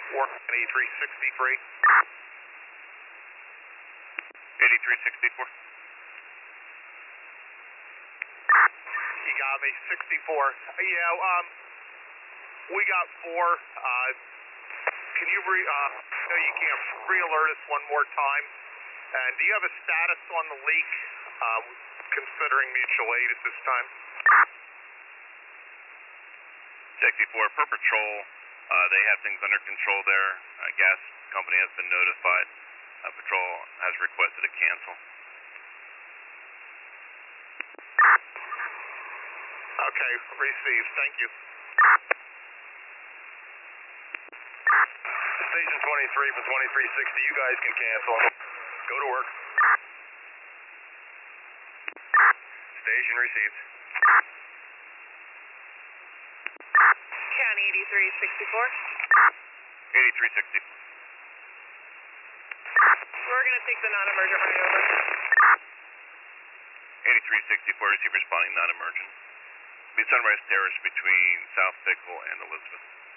8363. 8364. You got me, 64. Yeah, we got 4. Can you no, you can't re-alert us one more time? And do you have a status on the leak, considering mutual aid at this time? 64, per patrol, they have things under control there. Gas company has been notified. Patrol has requested a cancel. Okay, received. Thank you. Station 23 for 2360, you guys can cancel. Go to work. Station received. County 8364. 8360. We're going to take the non-emergent right over. 8364, receive responding non-emergent. Be Sunrise Terrace between South Pickle and Elizabeth.